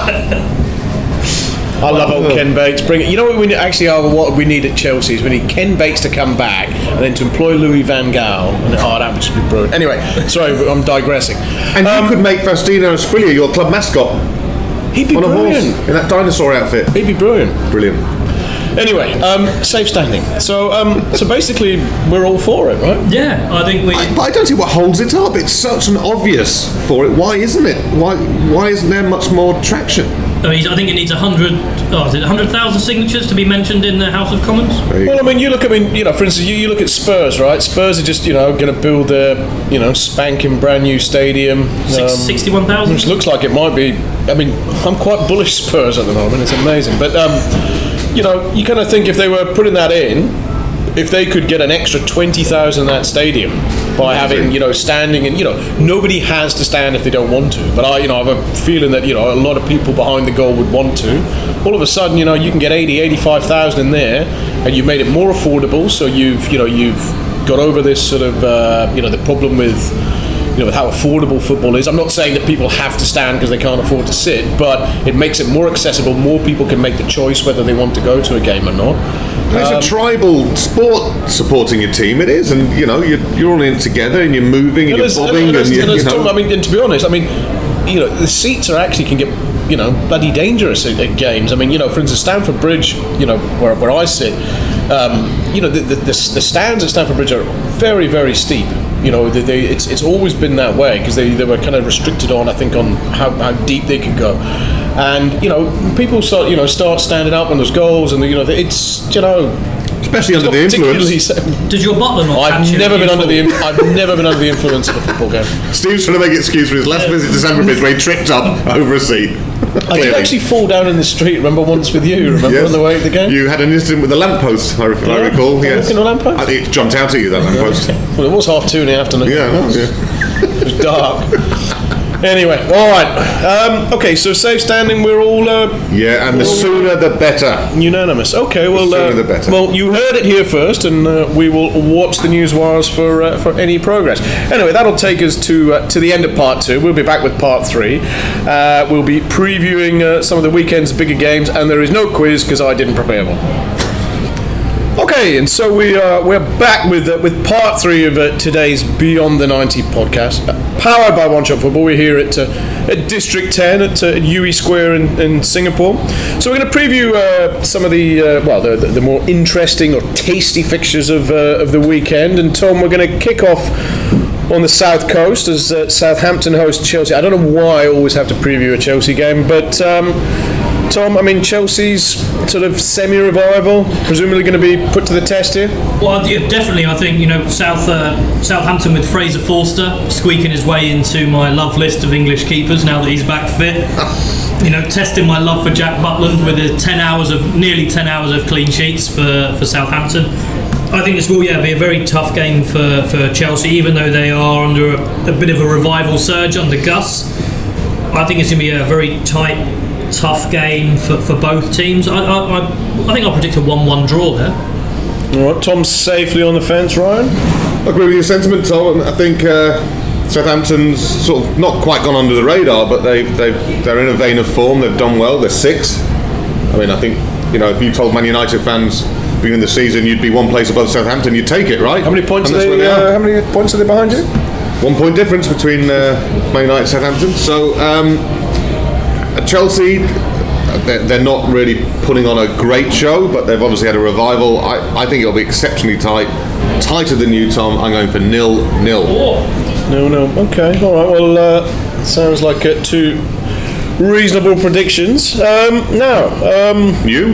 A: I love old Ken Bates. Bring it. You know what we need, actually are what we need at Chelsea is we need Ken Bates to come back and then to employ Louis Van Gaal. And oh, that would just be brilliant. Anyway, sorry, I'm digressing.
C: And you could make Faustino Asprilla your club mascot
A: He'd be
C: on a
A: brilliant.
C: horse in that dinosaur outfit.
A: He'd be brilliant.
C: Brilliant.
A: Anyway, um, safe standing. So, um, so basically, we're all for it, right?
B: Yeah, I think we.
C: I, but I don't see what holds it up. It's such an obvious for it. Why isn't it? Why why isn't there much more traction?
B: I mean, I think it needs a hundred. Oh, is it hundred thousand signatures to be mentioned in the House of Commons?
A: Well, I mean, you look. I mean, you know, for instance, you, you look at Spurs, right? Spurs are just, you know, going to build their, you know, spanking brand new stadium. Um,
B: Sixty-one thousand.
A: which looks like it might be. I mean, I'm quite bullish Spurs at the moment. It's amazing, but um, you know, you kind of think if they were putting that in, if they could get an extra twenty thousand in that stadium by having, you know, standing and, you know, nobody has to stand if they don't want to. But I, you know, I have a feeling that, you know, a lot of people behind the goal would want to. All of a sudden, you know, you can get eighty, eighty-five thousand in there, and you've made it more affordable. So you've, you know, you've got over this sort of, uh, you know, the problem with. You know, with how affordable football is. I'm not saying that people have to stand because they can't afford to sit, but it makes it more accessible. More people can make the choice whether they want to go to a game or not.
C: It's a tribal sport supporting your team. It is, and you know you're, you're all in it together, and you're moving, and,
A: And
C: you're
A: there's- and
C: bobbing, and,
A: there's-
C: you,
A: and
C: you
A: there's
C: know.
A: ton- I mean, and to be honest, I mean, you know, the seats are actually can get, you know, bloody dangerous at, at games. I mean, you know, for instance, Stamford Bridge, you know, where, where I sit, um, you know, the, the, the, the stands at Stamford Bridge are very, very steep. You know, they, they, it's it's always been that way because they, they were kind of restricted on, I think, on how, how deep they could go. And, you know, people start, you know, start standing up when there's goals and, you know, it's, you know...
C: Especially under
A: not
C: the
A: particularly
C: influence.
A: sa-
B: Did your butler not catch
A: I've
B: you
A: never
B: when
A: been
B: you
A: under the
B: fall?
A: in- I've never been under the influence of a football game.
C: Steve's trying to make an excuse for his last visit to Stamford Bridge where he tripped up over a seat.
A: I did
C: Clearly.
A: actually fall down in the street. Remember once with you? Remember
C: Yes.
A: on the way to the game?
C: You had an incident with a lamppost, I, re- I
A: Yeah?
C: recall.
A: Walking
C: Yes.
A: on a lamppost?
C: I think it jumped out at you, that lamppost.
A: Well, it was half two in the afternoon.
C: Yeah, it was, yeah.
A: It was dark. Anyway, all right. Um, okay, so safe standing. We're all uh,
C: Yeah, and the sooner the better.
A: unanimous. Okay, well,
C: sooner
A: uh,
C: the better.
A: well, you heard it here first, and uh, we will watch the news wires for uh, for any progress. Anyway, that'll take us to uh, to the end of part two. We'll be back with part three. Uh, we'll be previewing uh, some of the weekend's bigger games, and there is no quiz because I didn't prepare one. Okay, and so we are we're back with uh, with part three of uh, today's Beyond the ninety podcast, uh, powered by One Shot Football. We're here at, uh, at District ten at, uh, at U E Square in, in Singapore. So we're going to preview uh, some of the uh, well the, the the more interesting or tasty fixtures of uh, of the weekend. And Tom, we're going to kick off on the south coast as uh, Southampton host Chelsea. I don't know why I always have to preview a Chelsea game, but. Um, Tom, I mean, Chelsea's sort of semi-revival, presumably going to be put to the test here?
B: Well, yeah, definitely. I think, you know, South uh, Southampton with Fraser Forster squeaking his way into my love list of English keepers now that he's back fit. You know, testing my love for Jack Butland with his ten hours of nearly ten hours of clean sheets for, for Southampton. I think this will, yeah, be a very tough game for, for Chelsea, even though they are under a, a bit of a revival surge under Gus. I think it's going to be a very tight, tough game for, for both teams. I, I, I, I think I'll predict a one one draw there.
A: All right, Tom's safely on the fence, Ryan?
C: I agree with your sentiment, Tom. I think uh, Southampton's sort of not quite gone under the radar, but they they they're in a vein of form. They've done well. They're sixth. I mean, I think, you know, if you told Man United fans beginning of the season you'd be one place above Southampton, you'd take it, right?
A: How many points
C: And
A: are
C: that's
A: they?
C: where they
A: Uh,
C: are.
A: how many points are they behind you?
C: One point difference between uh, Man United and Southampton. So um, at Chelsea, they're, they're not really putting on a great show, but they've obviously had a revival. I, I think it'll be exceptionally tight, tighter than you, Tom. I'm going for nil nil.
A: No, no. Okay, all right. Well, uh, sounds like uh, two reasonable predictions. Um, now, um,
C: You?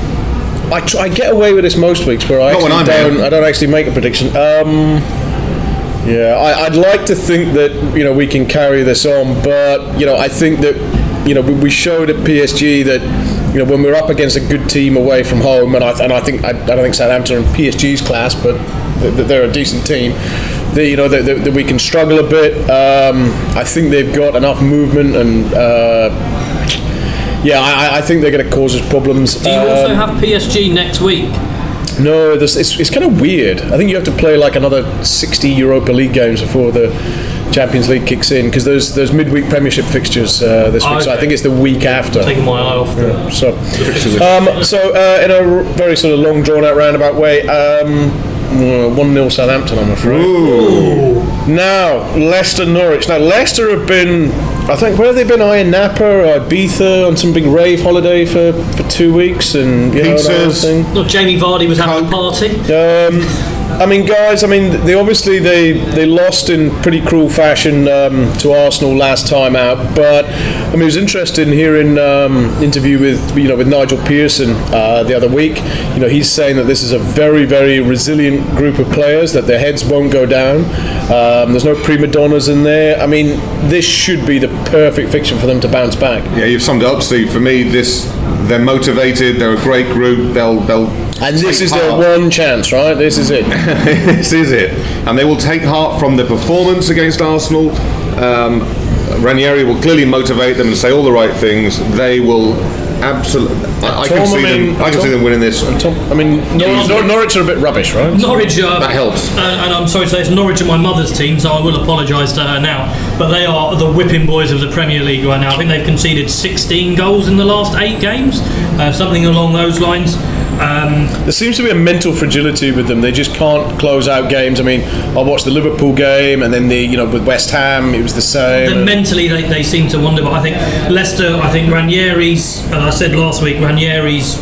A: I, try, I get away with this most weeks where I
C: Not when
A: actually
C: I'm
A: don't.
C: here.
A: I don't actually make a prediction. Um, yeah, I, I'd like to think that you know we can carry this on, but you know I think that you know we, we showed at P S G that you know when we're up against a good team away from home, and I and I think I, I don't think Southampton are in P S G's class, but they're, they're a decent team. That you know that, that, that we can struggle a bit. Um, I think they've got enough movement and. Uh, Yeah, I, I think they're going to cause us problems.
B: Do you
A: Um,
B: also have P S G next week?
A: No, this, it's, it's kind of weird. I think you have to play like another sixty Europa League games before the Champions League kicks in because there's there's midweek Premiership fixtures uh, this week. So I
B: Okay.
A: think it's the week after.
B: Taking my eye off. the-
A: So, um, so uh, in a r- very sort of long, drawn-out, roundabout way, um, one nil Southampton, I'm afraid.
C: Ooh.
A: Now, Leicester Norwich. Now, Leicester have been, I think, where have they been? Iron Napa or Ibiza on some big rave holiday for, for two weeks, and you know that whole
C: Pizzas.
A: thing.
B: Look, Jamie Vardy was having a party.
A: Um, I mean, guys. I mean, they obviously they, they lost in pretty cruel fashion um, to Arsenal last time out. But I mean, it was interesting hearing um, interview with you know with Nigel Pearson uh, the other week. You know, he's saying that this is a very very resilient group of players, that their heads won't go down. Um, there's no prima donnas in there. I mean, this should be the perfect fiction for them to bounce back.
C: Yeah, you've summed it up, Steve. For me, this they're motivated. They're a great group. They'll they'll.
A: And this
C: take
A: is their
C: heart.
A: one chance, right? This is it.
C: This is it, and they will take heart from the performance against Arsenal. Um, Ranieri will clearly motivate them and say all the right things. They will absolutely. I, I can
A: Tom,
C: see
A: I mean,
C: them. I can
A: Tom-
C: see them winning this.
A: Tom, I mean, Norwich, Nor- Norwich are a bit rubbish, right?
B: Norwich, uh,
C: That helps.
B: And, and I'm sorry to say, it's Norwich are my mother's team, so I will apologise to her now. But they are the whipping boys of the Premier League right now. I think they've conceded sixteen goals in the last eight games, uh, something along those lines. Um,
A: There seems to be a mental fragility with them. They just can't close out games. I mean, I watched the Liverpool game, and then the you know with West Ham, it was the same.
B: then mentally, they, they seem to wonder. But I think Leicester, I think Ranieri's, as I said last week, Ranieri's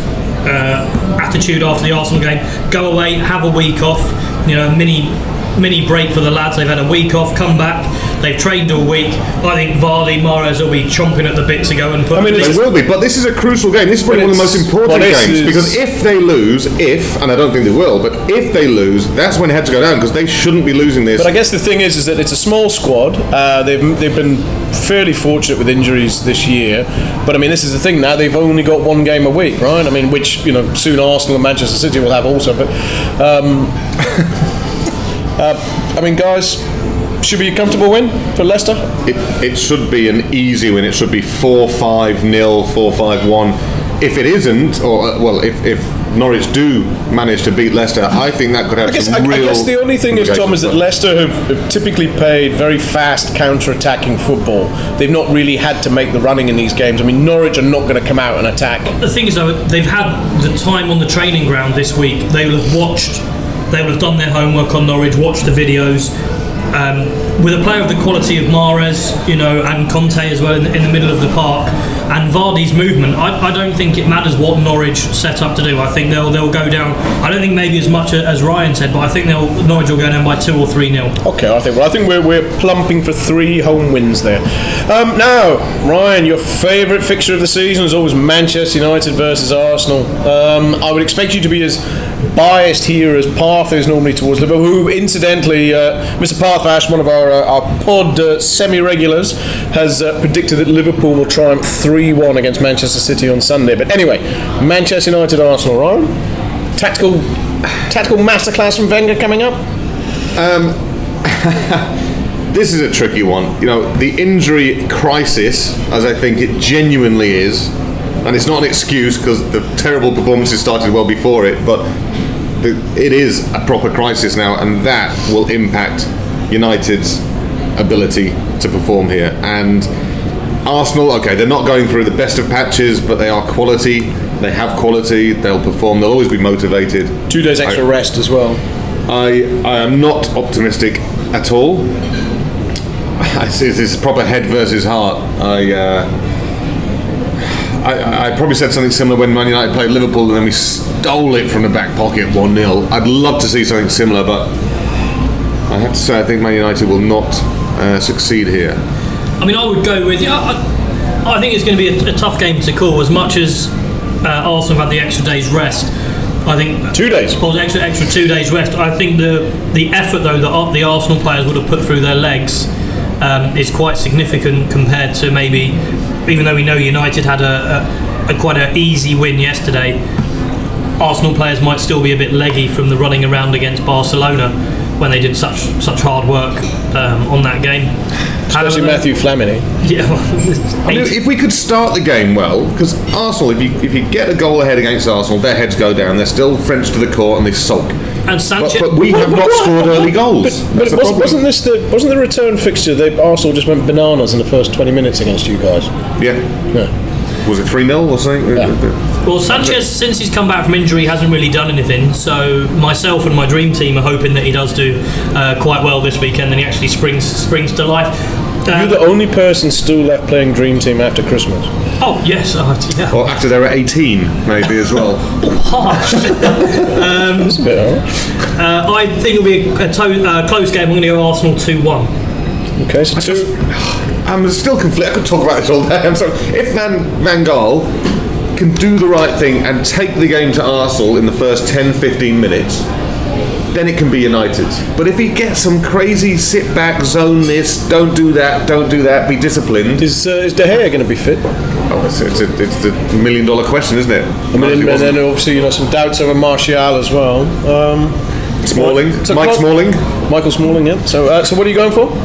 B: uh, attitude after the Arsenal game: go away, have a week off. You know, mini mini break for the lads. They've had a week off, come back. They've trained all week. I think Vardy, Mahrez will be chomping at the bit to go and put.
A: I mean,
C: They
A: it's-
C: will be, but this is a crucial game. This is probably
A: But
C: one of the most
A: it's-
C: important
A: well, this
C: games
A: is-
C: because if they lose, if and I don't think they will, but if they lose, that's when it had to go down because they shouldn't be losing this.
A: But I guess the thing is, is that it's a small squad. Uh, they've they've been fairly fortunate with injuries this year. But I mean, this is the thing. Now they've only got one game a week, right? I mean, which you know soon Arsenal and Manchester City will have also. But um, uh, I mean, guys, should be a comfortable win for Leicester.
C: It, it should be an easy win. It should be four five nil, four five one. If it isn't, or uh, well, if, if Norwich do manage to beat Leicester, I think that could have
A: I guess,
C: some
A: I,
C: real.
A: I guess the only thing is, Tom, is that Leicester have, have typically played very fast counter-attacking football. They've not really had to make the running in these games. I mean, Norwich are not going to come out and attack.
B: The thing is, though, they've had the time on the training ground this week. They will have watched, they will have done their homework on Norwich, watched the videos. Um, with a player of the quality of Mahrez, you know, and Conte as well in the, in the middle of the park, and Vardy's movement, I, I don't think it matters what Norwich set up to do. I think they'll they'll go down. I don't think maybe as much as Ryan said, but I think they'll Norwich will go down by two or three nil.
A: Okay, I think well, I think we're we're plumping for three home wins there. Um, now, Ryan, your favourite fixture of the season is always Manchester United versus Arsenal. Um, I would expect you to be as biased here as Parth is normally towards Liverpool, who incidentally uh, Mister Parthash, one of our uh, our pod uh, semi-regulars, has uh, predicted that Liverpool will triumph three one against Manchester City on Sunday. But anyway, Manchester United Arsenal, Ryan, tactical tactical masterclass from Wenger coming up.
C: Um, this is a tricky one. You know, the injury crisis, as I think it genuinely is, and it's not an excuse because the terrible performances started well before it, but the, it is a proper crisis now, and that will impact United's ability to perform here. And Arsenal, okay, they're not going through the best of patches, but they are quality. They have quality. They'll perform. They'll always be motivated.
A: Two days extra
C: I,
A: rest as well.
C: I I am not optimistic at all. I see this is proper head versus heart. I. Uh, I, I probably said something similar when Man United played Liverpool and then we stole it from the back pocket one nil. I'd love to see something similar, but I have to say I think Man United will not uh, succeed here.
B: I mean, I would go with, yeah, I, I think it's going to be a, a tough game to call. As much as uh, Arsenal have had the extra day's rest, I think
A: two days.
B: Well, the extra extra two days rest. I think the the effort though that the Arsenal players would have put through their legs um, is quite significant compared to maybe. Even though we know United had a, a, a quite an easy win yesterday, Arsenal players might still be a bit leggy from the running around against Barcelona when they did such such hard work um, on that game.
A: Especially Matthew Flamini.
B: Yeah,
C: well, I mean, if we could start the game well, because Arsenal, if you if you get a goal ahead against Arsenal, their heads go down. They're still French to the core and they sulk.
B: And Sanchez,
C: but, but we have not scored early goals.
A: But, but was, wasn't this the wasn't the return fixture? They Arsenal just went bananas in the first twenty minutes against you guys.
C: Yeah.
A: Yeah.
C: Was it three nil or something?
A: Yeah.
B: Well, Sanchez, since he's come back from injury, hasn't really done anything. So myself and my dream team are hoping that he does do uh, quite well this weekend, and he actually springs springs to life.
A: Um, You're the only person still left playing Dream Team after Christmas.
B: Oh yes, uh, yeah.
C: Or after they were eighteen, maybe as well.
B: Oh, harsh. um,
A: That's a bit harsh.
B: Uh, I think it'll be a, a to- uh, close game. I'm going to go Arsenal two one.
A: Okay, so two.
C: I'm still conflicted. I could talk about this all day. I'm sorry. If Van Van Gaal can do the right thing and take the game to Arsenal in the first ten to fifteen minutes, then it can be United. But if he gets some crazy sit back, zone this, don't do that, don't do that, be disciplined.
A: Is, uh, is De Gea going to be fit?
C: Oh, it's, it's, a, it's the million dollar question, isn't it?
A: I mean, and, and then obviously, you know, some doubts over Martial as well. Um,
C: Smalling,
A: so
C: Mike
A: Clark,
C: Smalling.
A: Michael Smalling, yeah. So, uh, so what are you going for?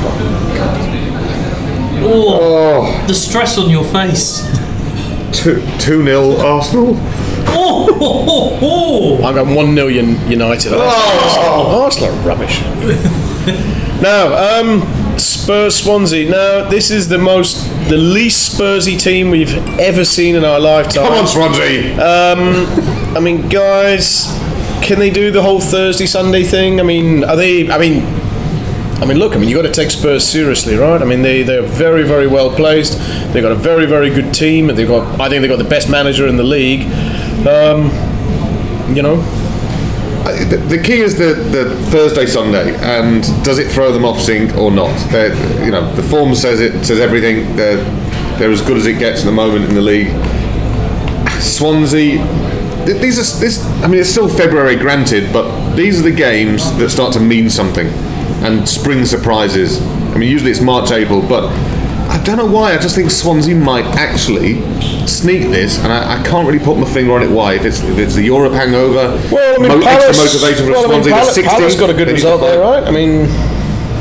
B: Oh,
C: Oh,
B: the stress on your face.
C: two, two nil Arsenal.
B: Oh, oh, oh,
A: I'm going one nil United.
C: Oh.
A: Arsenal are rubbish. Now, um, Spurs Swansea. Now, this is the most, the least Spursy team we've ever seen in our lifetime.
C: Come on, Swansea.
A: Um, I mean, guys, can they do the whole Thursday Sunday thing? I mean, are they? I mean, I mean, look. I mean, you got to take Spurs seriously, right? I mean, they they're very very well placed. They've got a very very good team. They've got, I think, they've got the best manager in the league. Um, you know.
C: The, the key is the, the Thursday Sunday, and does it throw them off sync or not? They're, you know, the form says it says everything. They're they're as good as it gets at the moment in the league. Swansea, these are this. I mean, it's still February, granted, but these are the games that start to mean something, and spring surprises. I mean, usually it's March, April, but I don't know why. I just think Swansea might actually sneak this, and I, I can't really put my finger on it. Why? If it's if it's the Europe hangover,
A: well, I mean,
C: mo-
A: Palace,
C: extra motivation for
A: well, I mean,
C: Swansea.
A: Palace,
C: sixty,
A: Palace got a good result there, right? I mean,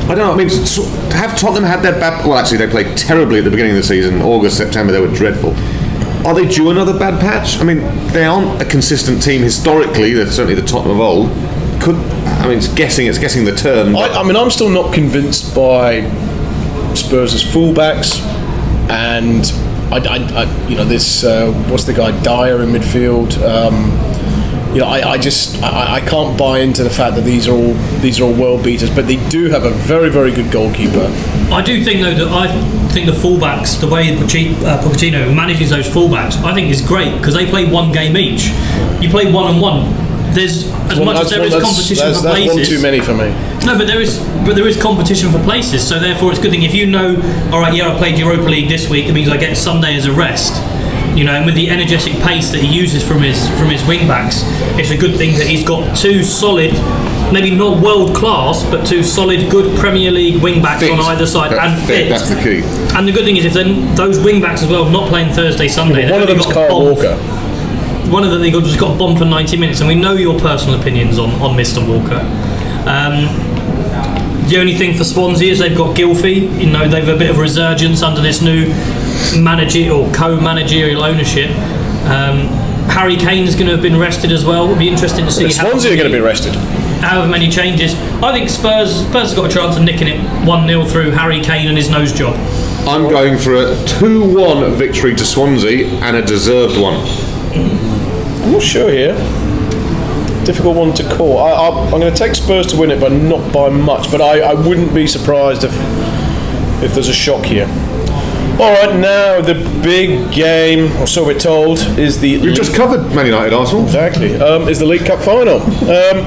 C: I don't know. I mean, so, have Tottenham had their bad? Well, actually, they played terribly at the beginning of the season. August, September, they were dreadful. Are they due another bad patch? I mean, they aren't a consistent team historically. They're certainly the Tottenham of old. Could I mean, it's guessing. It's guessing the term.
A: I, I mean, I'm still not convinced by Spurs' fullbacks, and I, I, I you know, this uh, what's the guy Dyer in midfield. Um, You know, I, I just I, I can't buy into the fact that these are all these are all world beaters, but they do have a very very good goalkeeper.
B: I do think though that I think the fullbacks, the way Pochettino manages those fullbacks, I think is great because they play one game each. You play one on one. There's as
A: Well,
B: much as there
A: one-
B: is competition
A: that's,
B: for
A: that's
B: places.
A: one too many for me.
B: No, but there is, but there is competition for places. So therefore, it's a good thing if you know. All right, yeah, I played Europa League this week. It means I get Sunday as a rest. You know, and with the energetic pace that he uses from his from his wing backs, it's a good thing that he's got two solid, maybe not world class, but two solid, good Premier League wing backs
C: Fit.
B: on either side
C: That's
B: and
C: fit,
B: fit.
C: that's the key.
B: And the good thing is, if then those wing backs as well, not playing Thursday, Sunday.
A: One of
B: they've
A: them's
B: got
A: Kyle
B: bombed-
A: Walker.
B: One of them they got just got bombed for ninety minutes, and we know your personal opinions on on Mister Walker. Um, The only thing for Swansea is they've got Gylfi. You know, they've a bit of resurgence under this new manager or co-managerial ownership. Um, Harry Kane's going to have been rested as well. It'll be interesting to see.
A: The Swansea are going to be rested.
B: However many changes. I think Spurs Spurs have got a chance of nicking it one nil through Harry Kane and his nose job.
C: I'm going for a two one victory to Swansea and a deserved one.
A: I'm not sure here. Difficult one to call. I, I, I'm going to take Spurs to win it, but not by much. But I, I wouldn't be surprised if if there's a shock here. All right, now the big game, or so we're told, is the.
C: We've just covered Man United Arsenal.
A: Exactly. Um, is the League Cup final. Um,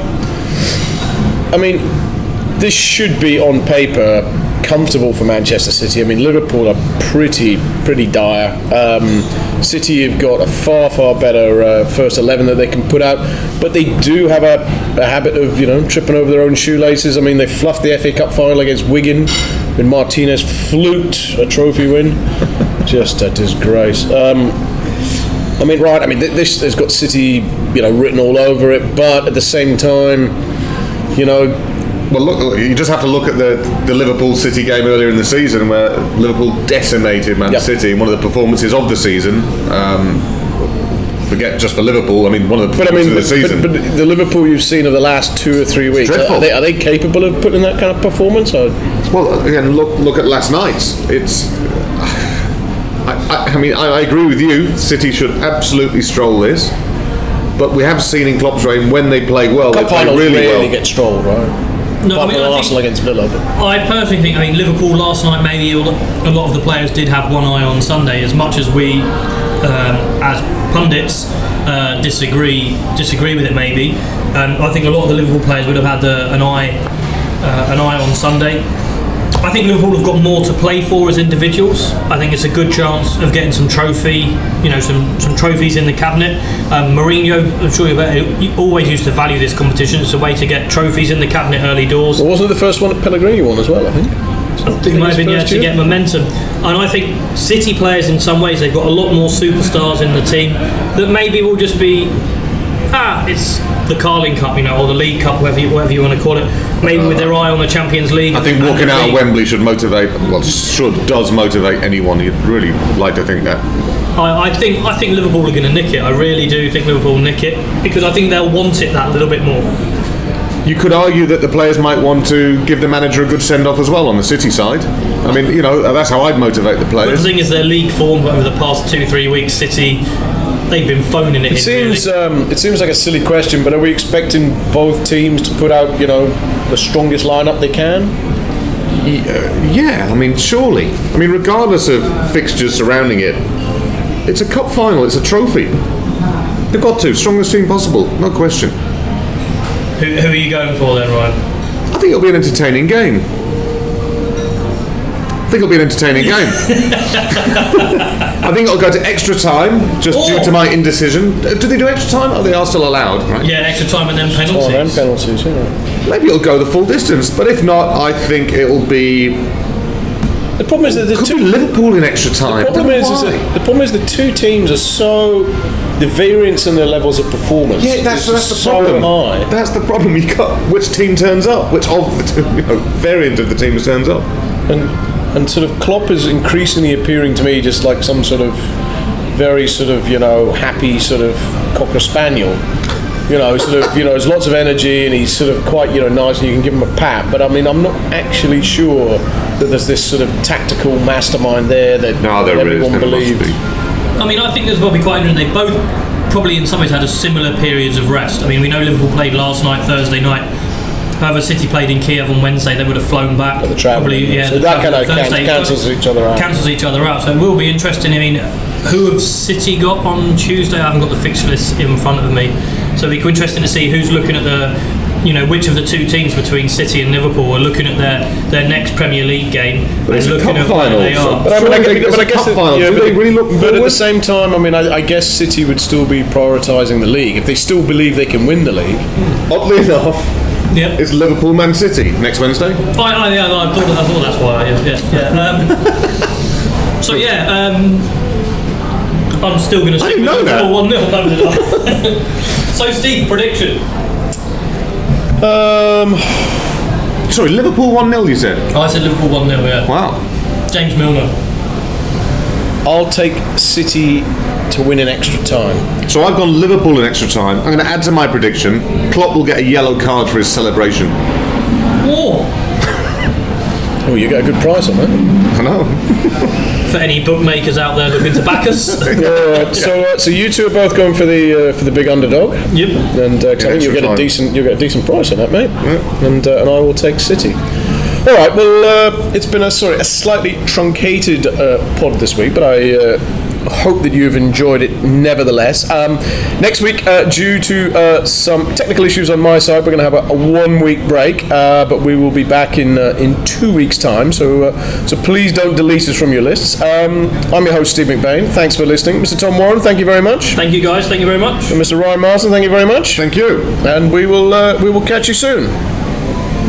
A: I mean, this should be on paper comfortable for Manchester City. I mean, Liverpool are pretty, pretty dire. Um, City have got a far, far better uh, first eleven that they can put out, but they do have a, a habit of, you know, tripping over their own shoelaces. I mean, they fluffed the F A Cup final against Wigan when Martinez fluked a trophy win. Just a disgrace. Um, I mean, right, I mean, th- this has got City, you know, written all over it, but at the same time, you know,
C: Well, look, you just have to look at the, the Liverpool City game earlier in the season where Liverpool decimated Man
A: Yep.
C: City in one of the performances of the season. Um, forget just for Liverpool, I mean, one of the
A: but I mean,
C: performances
A: but,
C: of the season.
A: but, but the Liverpool you've seen of the last two or three weeks,
C: Dreadful.
A: are they, are they capable of putting that kind of performance? Or?
C: Well, again, look look at last night's. It's. I, I, I mean, I, I agree with you. City should absolutely stroll this, but we have seen in Klopp's reign when they play well,
A: Cup
C: they play
A: finals
C: really
A: rarely
C: well.
A: get strolled, right?
B: No,
A: Apart
B: I mean,
A: from
B: I
A: Arsenal
B: think,
A: against Villa. But.
B: I personally think, I mean, Liverpool last night, maybe a lot a lot of the players did have one eye on Sunday, as much as we, um, as pundits, uh, disagree disagree with it maybe. Um, I think a lot of the Liverpool players would have had uh, an eye uh, an eye on Sunday. I think Liverpool have got more to play for as individuals. I think it's a good chance of getting some trophy, you know, some, some trophies in the cabinet. Um, Mourinho, I'm sure you're better, you always used to value this competition. It's a way to get trophies in the cabinet early doors.
A: Well, wasn't it the first one that Pellegrini won as well, I think?
B: I think it might have been, yeah,
A: First
B: to
A: year?
B: get momentum. And I think City players, in some ways, they've got a lot more superstars in the team that maybe will just be, ah, it's the Carling Cup, you know, or the League Cup, whatever you, whatever you want to call it. Maybe with their eye on the Champions League.
C: I think
B: and
C: walking
B: the
C: out of
B: league.
C: Wembley should motivate, well, should, does motivate anyone. You'd really like to think that.
B: I, I think I think Liverpool are going to nick it. I really do think Liverpool will nick it because I think they'll want it that little bit more.
C: You could argue that the players might want to give the manager a good send-off as well on the City side. I mean, you know, that's how I'd motivate the
B: But the
C: players.
B: thing is, their league form over the past two, three weeks, City, they've been phoning it,
A: It
B: in.
A: seems
B: really.
A: um, it seems like a silly question, but are we expecting both teams to put out, you know, the strongest lineup they can?
C: Yeah, I mean, surely. I mean, regardless of fixtures surrounding it, it's a cup final, it's a trophy. They've got to, strongest team possible, no question.
B: Who, who are you going for then, Ryan?
C: I think it'll be an entertaining game. I think it'll be an entertaining game. I think it'll go to extra time, just due
B: Oh.
C: to my indecision. Do they do extra time? Oh, they are still allowed, right?
B: Yeah, extra time and then penalties.
A: Oh, and penalties, yeah.
C: Maybe it'll go the full distance, but if not, I think it'll be.
A: The problem is that the
C: Could
A: two
C: be Liverpool in extra time.
A: The problem
C: Don't
A: is,
C: know
A: is
C: why.
A: that, the problem is the two teams are so the variance in their levels of performance.
C: Yeah, that's,
A: is
C: that's the
A: so
C: problem.
A: high.
C: That's the problem. You got which team turns up, which of the two, you know, variant of the team turns up,
A: and and sort of Klopp is increasingly appearing to me just like some sort of very sort of you know happy sort of cocker spaniel. You know, sort of, you know, there's lots of energy and he's sort of quite, you know, nice and you can give him a pat. But I mean, I'm not actually sure that there's this sort of tactical mastermind there that
C: no, there
A: everyone
C: is,
A: believed.
B: I mean, I think there's probably quite interesting. They both probably in some ways had a similar periods of rest. I mean, we know Liverpool played last night, Thursday night. However, City played in Kiev on Wednesday. They would have flown back.
A: The travel,
B: probably, yeah.
A: So that kind of can- cancels each other out.
B: Cancels each other out. So it will be interesting. I mean, who have City got on Tuesday? I haven't got the fixture list in front of me. So it'll be interesting to see who's looking at the, you know, which of the two teams between City and Liverpool are looking at their, their next Premier League game
C: but
B: and looking at
C: final,
B: where they
C: so-
B: are.
A: But I, mean, I,
C: Surely
A: guess- but I
C: it's a
A: guess
C: cup
A: that,
C: final.
A: yeah,
C: Do
A: but,
C: they really look
A: but at the
C: forward?
A: same time, I mean, I, I guess City would still be prioritising the league if they still believe they can win the league.
C: Oddly enough,
B: Yep.
C: it's Liverpool Man City next Wednesday.
B: I, I, yeah, I, thought, I thought that's why. Yeah, yeah. yeah. Um, so yeah, um, I'm still going to stick
C: didn't
B: with
C: know that.
B: Liverpool one nil. So Steve, prediction.
A: Um,
C: Sorry, Liverpool one nil. You said.
B: Oh, I said Liverpool one nil. Yeah.
C: Wow.
B: James Milner.
A: I'll take City to win in extra time.
C: So I've gone Liverpool in extra time. I'm going to add to my prediction. Klopp will get a yellow card for his celebration.
B: War.
A: Oh, you get a good price on that.
C: I know.
B: For any bookmakers out there looking to back us.
A: All right, so uh, so you two are both going for the uh, for the big underdog.
B: Yep.
A: And uh, 'cause I think you'll
C: extra
A: get a
C: time.
A: decent you'll get a decent price on that, mate. And uh, and I will take City. All right. Well, uh, it's been a sorry a slightly truncated uh, pod this week, but I uh, hope that you've enjoyed it nevertheless. Um, next week, uh, due to uh, some technical issues on my side, we're going to have a, a one-week break, uh, but we will be back in uh, in two weeks' time. So uh, so please don't delete us from your lists. Um, I'm your host, Steve McBain. Thanks for listening, Mister Tom Warren. Thank you very much.
B: Thank you guys. Thank you very much.
A: And Mister Ryan Marsden, thank you very much.
C: Thank you.
A: And we will uh, we will catch you soon.